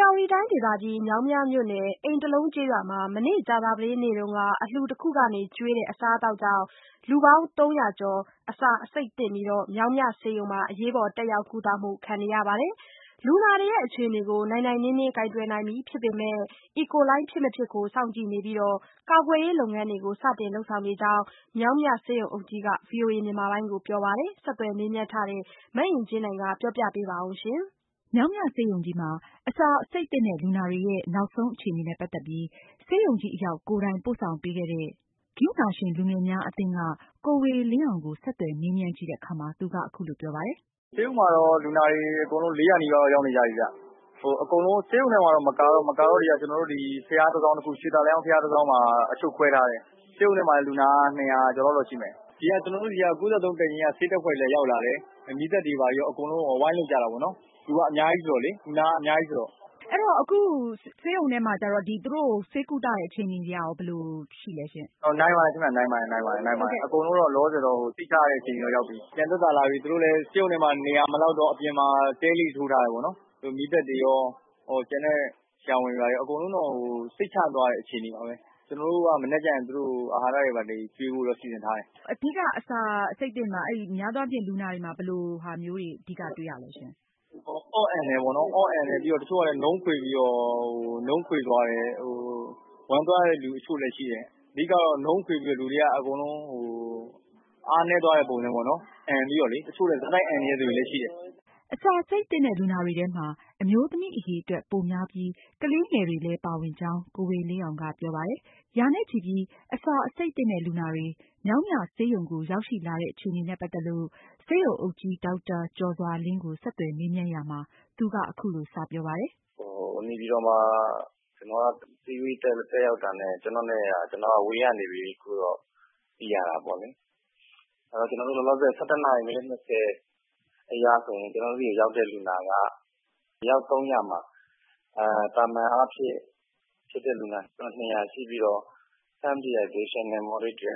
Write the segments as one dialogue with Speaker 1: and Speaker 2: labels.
Speaker 1: ဝတီတိုင်းဒေသကြီးမြောင်းမြမြို့နယ်အိမ်တလုံးကျေးရွာမှာမနေ့ကြာသပတေးနေ့ကအလှူတစ်ခုကနေကျွေးတဲ့အစားအသောက်ကြောင့်လူပေါင်း300ကျော်အစာအဆိပ်သင့်ပြီးမြောင်းမြဆေးရုံမှာအရေးပေါ်တက်ရောက်ကုသမှုခံနေရပါတယ်။လူနာတွေရဲ့အခြေအနေကိုနိုင်နိုင်နင်းနင်းကိုင်တွယ်နိုင်ပြီဖြစ်ပေမဲ့ E. coli ဖြစ်မဖြစ်ကိုစောင့်ကြည့်နေပြီးကာကွယ်ရေးလုပ်ငန်းတွေကိုစတင်လုပ်ဆောင်နေကြောင်းမြောင်းမြဆေးရုံအုပ်ကြီးက VOA ကိုပြောပါတယ်။ဆက်သွယ်မေးမြန်းထားတဲ့မအင်ကြင်းနိုင်ကပြောပြပေးပါဦး။
Speaker 2: မြောင်းမြဆေးရုံကြီးမှာအစာအဆိပ်သင့်တဲ့လူနာတွေရဲ့နောက်ဆုံးအခြေအနေနဲ့ပတ်သက်ပြီးဆေးရုံကြီးအရောက်ကိုယ်တိုင်ပို့ဆောင်ပေးခဲ့တဲ့ ကရုဏာရှင်လူငယ်များအသင်းကကိုဝေလင်းအောင်ကိုဆက်သွယ်မေးမြန်းကြည့်တဲ့အခါမှာသူကအခုလိုပြောပါတယ်
Speaker 3: ။ “ဆေးရုံမှာတော့လူနာတွေအကုန်လုံး400နီးပါးရောက်နေကြပြီဗျ။အကုန်လုံးဆေးရုံထဲမှာတော့မကာတော့တွေကကျွန်တော်တို့ဒီဘုရားတစ်စောင်းတစ်ခုရွှေသာလျောင်းဘုရားတစ်စောင်းမှာအချုပ်ခွဲထားတယ်။ဆေးရုံထဲမှာလူနာ200ကျော်လောက်ရှိမယ်။ဒီကကျွန်တော်တို့ဒီက93တက်ကြီးကဆေးတပ်ဖွဲ့လည်းရောက်လာတယ်။မီးသက်တွေပါရောအကုန်လုံးဝိုင်းလုပ်ကြတာပေါ့နော်။လူကအများကြီးဆိုတော့လေလူနာကအများကြီးဆိုတော့
Speaker 2: အဲ့တော့အခုဆေးရုံထဲမှာကျတော့သူတို့ဆေးကုသတဲ့အခြေအနေတွေကရောဘယ်လိုရှိလဲရှင့်
Speaker 3: ။နိုင်ပါတယ်ခင်ဗျနိုင်ပါတယ်အကုန်လုံးတော့လောဆယ်တော့သိထားတဲ့အခြေအနေတော့ရောက်ပြီ။ပြန်သက်သာလာပြီသူတို့လည်းဆေးရုံထဲမှာနေရာမလောက်တော့အပြင်မှာတဲလေးထိုးထားတယ်ပေါ့နော်။မီးသက်တွေရောကျန်တဲ့ဆရာဝန်တွေရောအကုန်လုံးတော့စိတ်ချသွားတဲ့အခြေအနေပါပဲ။ကျွန်တော်တို့ကမနေ့ကျရင်သူတို့အာဟာရတွေပါနေကျွေးဖို့တော့စီစဉ်ထားတယ်
Speaker 2: ။အဓိကအစာအဆိပ်သင့်မှာများသောအားဖြင့်လူနာတွေမှာဘယ်လိုဟာမျိုးတွေအဓိကတွေ့ရလဲရှင်။
Speaker 3: အော့အန်တယ်ပေါ့နော်အော့အန်တယ်ပြီးတော့တချို့ကလည်းလုံးခွေပြီးတော့လုံးခွေသွားတယ်ဝမ်းသွားတဲ့လူအချို့လည်းရှိတယ်အဓိကတော့လုံးခွေပြီးတော့လူတွေကအကုန်လုံးအားနည်းသွားတဲ့ပုံစံပေါ့နော်အန်ပြီးတော့လေတချို့လည်းဇက်တိုက်အန်နေတဲ့သူတွေလည်းရှိတယ်
Speaker 2: အစာအဆိပ်သင့်တဲ့လူနာတွေထဲမှာအမျိုးသမီးအရေအတွက်ပိုများပြီးကလေးငယ်တွေလည်းပါဝင်ကြောင်းကိုဝေလင်းအောင်ကပြောပါတယ်။ရာနဲ့ချီပြီးအစာအဆိပ်သင့်တဲ့လူနာတွေမြောင်းမြဆေးရုံကိုရောက်ရှိလာတဲ့အခြေအနေနဲ့ပတ်သက်လို့ဆေးရုံအုပ်ကြီးဒေါက်တာကျော်စွာလင်းကိုဆက်သွယ်မေးမြန်းရာမှာသူကအခုလိုစပြောပါတယ်
Speaker 4: ။နေပြည်တော်မှာကျွန်တော်ကစီဝေးတက်ရောက်တာနဲ့ကျွန်တော်ဝေးရနေပြီခုတော့သိရတာပေါ့လေ။အဲ့တော့ကျွန်တော်တို့လောလောဆယ်17နာရီမိနစ်20အရာဆိုရင်ကျွန်တော်တို့ရောက်တဲ့လူနာကရောက်300မှာတာမန်အားဖြင့်ဖြစ်တဲ့လူနာ200ရှိပြီးတော့ some dehydration နဲ့ moderate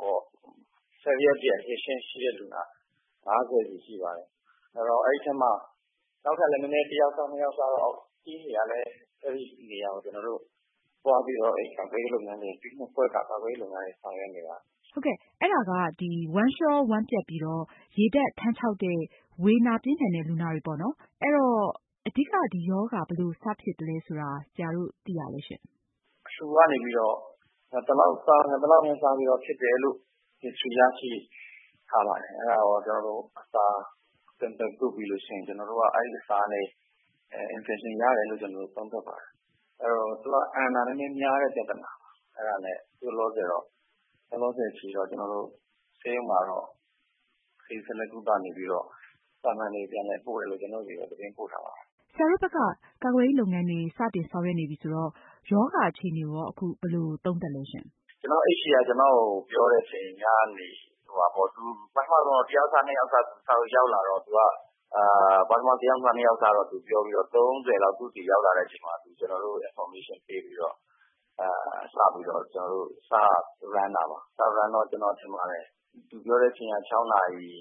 Speaker 4: severe dehydration ရှိတဲ့လူနာ50ရှိပါတယ်။အဲ့တော့အဲ့ဒီထဲမှာနောက်ထပ်လည်းနည်းနည်းတစ်ယောက်2ယောက်တော့ကြီးနေရလဲအဲ့ဒီနေရာကိုကျွန်တော်တို့သွားပြီးတော့ကာကွယ်ရေးလုပ်ငန်းတွေပြီးနှစ်ဖွဲ့ကကာကွယ်ရေးလုပ်ငန်းတွေဆောင်ရွက်နေတာ
Speaker 2: ဟုတ်ကဲ့အဲ့ဒါကဝမ်းလျှောဝမ်းပြတ်ပြီးတော့ရေဓာတ်ထမ်းခြောက်တဲ့ဝေနာပြင်းထန်တဲ့လူနာတွေပေါ့နော်အဲ့တော့အဓိကဒီရောဂါဘယ်လိုစဖြစ်တယ်လဲဆိုတာဆရာတို့သိရလဲရှင့်
Speaker 4: အရှုကနေပြီးတော့တလောက်စားပြီးတော့ဖြစ်တယ်လို့သိရရှိထားပါတယ်အဲ့ဒါတော့ကျွန်တော်တို့အစာတင်ပြပြုပြီးလို့ရှိရင်ကျွန်တော်တို့ကအဲ့ဒီအစာနဲ့infection ရတယ်လို့ကျွန်တော်တို့သုံးသပ်ပါတယ်အဲ့တော့သူကအန်နာနည်းများတဲ့ပြဿနာအဲ့ဒါနဲ့လောလောဆယ်ချီတော့ကျွန်တော်တို့ဆေးရုံမှာတော့ဆေးဆက်လက်ကုသနေပြီးတော့စာမှန်တွေပြန်လည်ပို့တယ်လို့ကျွန်တော်တို့သတင်းပို့ထားပါတယ်
Speaker 2: ဆရာတို့ဘက်ကကာကွယ်ရေးလုပ်ငန်းတွေစတင်ဆောင်ရွက်နေပြီဆိုတော့ယောဂအခြေအနေရောအခုဘယ်လိုသုံးသပ်လဲရှင်
Speaker 4: ကျွန်တော်HCAကျွန်တော်ပြောတဲ့အချိန်ကနေသူပထမဆုံးတယောက်စား2ယောက်စားရောက်လာတော့သူကပထမတယောက်စား2ယောက်စားတော့သူပြောပြီးတော့30လောက်သူစီရောက်လာတဲ့အချိန်မှာကျွန်တော်တို့ information ပေးပြီးတော့စပြီးတော့ကျွန်တော်တို့စ run တာပါစ run တော့ကျွန်တော်ထင်ပါတယ်သူပြောတဲ့အချိန်က6နာရီ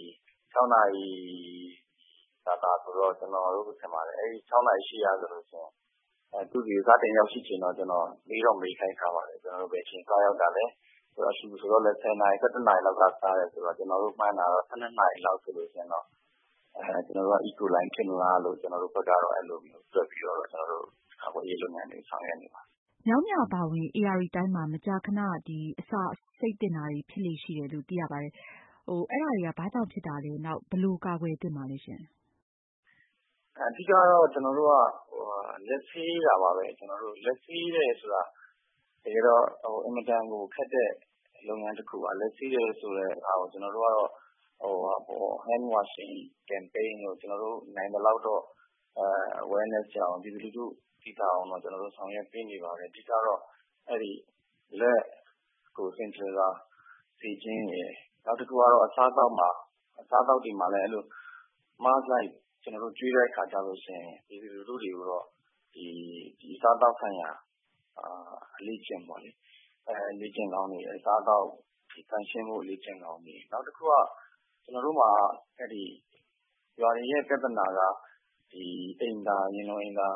Speaker 4: တာဆိုတော့ကျွန်တော်တို့ထင်ပါတယ်အဲဒီ6နာရီရှိရဆိုလို့ရှိရင်သူဒီစတင်ရောက်ရှိချိန်တော့ကျွန်တော်မေးခိုင်းထားပါတယ်ကျွန်တော်တို့ပဲချိန်စားရောက်တာလဲဆိုတော့ဆိုတော့လဲ10နာရီ17နာရီလောက်ကစားတယ်ဆိုတော့ကျွန်တော်တို့မှန်းတာတော့12နာရီလောက်ဆိုလို့ရှိရင်တော့ကျွန်တော်တို့က eco line ဖြစ်မလားလို့ကျွန်တော်တို့ဘက်ကတော့အဲ့လိုမျိုးတွက်ပြီးတော့ကျွန်တော်တို့ကာကွယ်ရေးလုပ်ငန်းတွေဆောင်ရွက်နေပါ
Speaker 2: မြောင်းမြပါဝင် ARD တိုင်းမှာမကြာခဏအစာစိတ်တင်တာတွေဖြစ်လေရှိတယ်လို့သိရပါတယ်အဲ့ဒါတွေကဘာကြောင့်ဖြစ်တာလဲနောက်ဘယ်လိုကာကွယ်သင့်ပါလဲရှင်
Speaker 4: အဓိကတော့ကျွန်တော်တို့ကလက်ဆေးတာပါပဲကျွန်တော်တို့လက်ဆေးတယ်ဆိုတာတကယ်တော့အင်မတန်ကိုခက်တဲ့လုပ်ငန်းတစ်ခုပါလက်ဆေးတယ်ဆိုတဲ့အားကိုကျွန်တော်တို့ကတော့hand washing campaign ကိုကျွန်တော်တို့နိုင်တဲ့လောက်တော့ awareness ကြောင်းဒီလိုသိတာအောင်တော့ကျွန်တော်တို့ဆောင်ရွက်ပေးနေပါတယ်အဓိကတော့အဲ့ဒီလက်ကိုစင်ကြယ်စွာစီခြင်းရယ်နောက်တစ်ခုကတော့အစားအသောက်တွေမှာလည်းအဲ့လို mask လိုက်ကျွန်တော်တို့ကျွေးတဲ့အခါကျလို့ရှိရင်ဒီလူတို့တွေကိုတော့ဒီစားသောက်ဆိုင်ရာအလေးကျင့်ပေါ့လေလေ့ကျင့်ကောင်းနေအစားအသောက်ဒီဖန်ရှင်းမှုလေ့ကျင့်ကောင်းနေနောက်တစ်ခုကကျွန်တော်တို့မှာအဲ့ဒီရွာတွေရဲ့ပြဿနာကဒီအိမ်သာရင်လုံးအိမ်သာ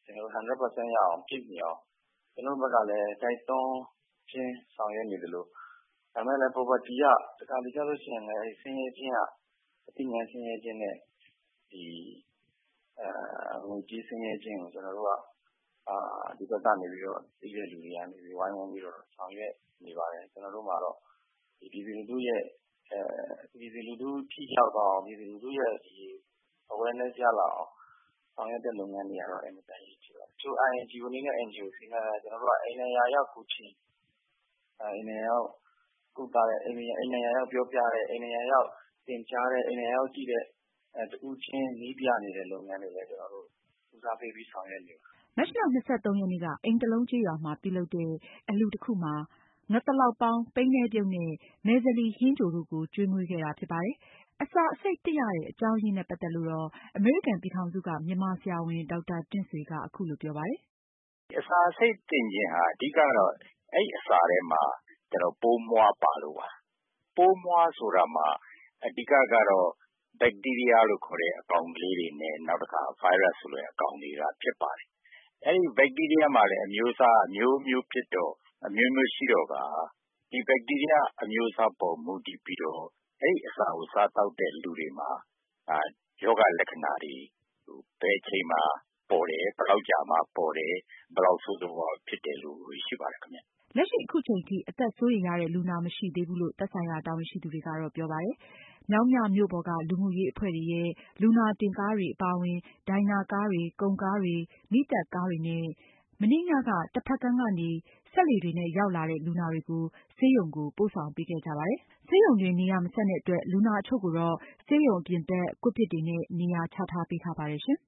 Speaker 4: 100% ရအောင်ပြည့်မီအောင်ကျွန်တော်ဘက်ကလည်းတိုက်တွန်းခြင်းဆောင်ရွက်နေတယ်လို့ဒါမဲ့လည်း poverty ကတခါတလေကျလို့ရှိရင်လည်းဆင်းရဲခြင်းကအသိဉာဏ်ဆင်းရဲခြင်းနဲ့ဒီငွေကြေးဆင်းရဲခြင်းကိုကျွန်တော်တို့ကဒီဘက်ကနေပြီးတော့သိတဲ့လူတွေကနေပြီးဝိုင်းဝန်းပြီးတော့ဆောင်ရွက်နေပါတယ်ကျွန်တော်တို့မှာတော့ဒီပြည်သူလူထုရဲ့ပြည်သူလူထုထိရောက်အောင်ပြည်သူလူထုရဲ့ဒီ awareness ရလာအောင်ဆောင်ရွက်တဲ့လုပ်ငန်းတွေကတော့အင်မတန်ကြီးဖြစ်ပါတယ်။ချို့ INGO နဲ့ NGO တွေနဲ့ကျွန်တော်တို့ကအိမ်နေရာရောက်ကူချီအိမ်နေရာရောက်ကုသတဲ့အိမ်နေရာရောက်ပြောပြတဲ့အိမ်နေရာရောက်သင်ကြားတဲ့အိမ်နေရာရောက်ကြည့်တဲ့တူချင်းနီးပြနေတဲ့လုပ်ငန်းတွေလည်းကျွန်တော်တို့ဦးစားပေးပြီးဆောင်ရွက်နေပါတယ်
Speaker 2: ။မတ်လ 23 ရက်နေ့ကအိမ်တလုံးကျေးရွာမှာပြုလုပ်တဲ့အလှူတစ်ခုမှာငသလောက်ပေါင်းပိန်းနဲပြုတ်နဲ့မယ်ဇလီဟင်းကြိုတို့ကိုကျွေးမွေးခဲ့တာဖြစ်ပါတယ်။အစာအဆိပ်သင့်ရတဲ့အကြောင်းရင်းနဲ့ပတ်သက်လို့တော့အမေရိကန်ပြည်ထောင်စုကမြန်မာဆရာဝန်ဒေါက်တာတင့်ဆွေကအခုလိုပြောပါတယ်
Speaker 5: ။အစာအဆိပ်သင့်ခြင်းဟာအဓိကတော့အဲ့အစာထဲမှာကျွန်တော်ပိုးမွှားပါလို့ပါ။ပိုးမွှားဆိုတာမှာအဓိကတော့ဘက်တီးရီးယားလို့ခေါ်တဲ့အကောင်ကလေးတွေနဲ့နောက်တစ်ခါဗိုင်းရပ်စ်ဆိုတဲ့အကောင်တွေကဖြစ်ပါတယ်။အဲ့ဒီဘက်တီးရီးယားမှာလည်းအမျိုးအစားအမျိုးမျိုးဖြစ်တော့အမျိုးမျိုးရှိတော့ကဒီဘက်တီးရီးယားအမျိုးအစားပေါ်မူတည်ပြီးတော့အဲ့ဒီအစာကိုစားတောက်တဲ့လူတွေမှာယောဂလက္ခဏာတွေဘယ်ချိန်မှာပေါ်တယ်ဘယ်လောက်ကြာမှပေါ်တယ်ဘယ်လောက်ဆိုးဆိုးဝါးဖြစ်တယ်လို့ရှိပါတယ်ခင်ဗျ
Speaker 2: ။လက်ရှိအခုချိန်ထိအသက်စိုးရိမ်ရတဲ့လူနာမရှိသေးဘူးလို့သက်ဆိုင်ရာတာဝန်ရှိသူတွေကတော့ပြောပါတယ်။မြောင်းမြမြို့ပေါ်ကလူမှုရေးအဖွဲ့တွေရဲ့လူနာတင်ကားတွေအပါအဝင်ဒိုင်နာကားတွေကုန်ကားတွေမီးသတ်ကားတွေနဲ့မနေ့ညကတဖက်ကမ်းကနေစက်လှေတွေနဲ့ရောက်လာတဲ့လူနာတွေကိုဆေးရုံကိုပို့ဆောင်ပေးခဲ့ကြပါတယ်။ဆေးရုံတွင်နေရာမဆံ့တဲ့အတွက်လူနာအချို့ကိုတော့ဆေးရုံအပြင်ဘက်ကွပ်ပစ်တွေနဲ့နေရာချထားပေးထားပါတယ်ရှင်။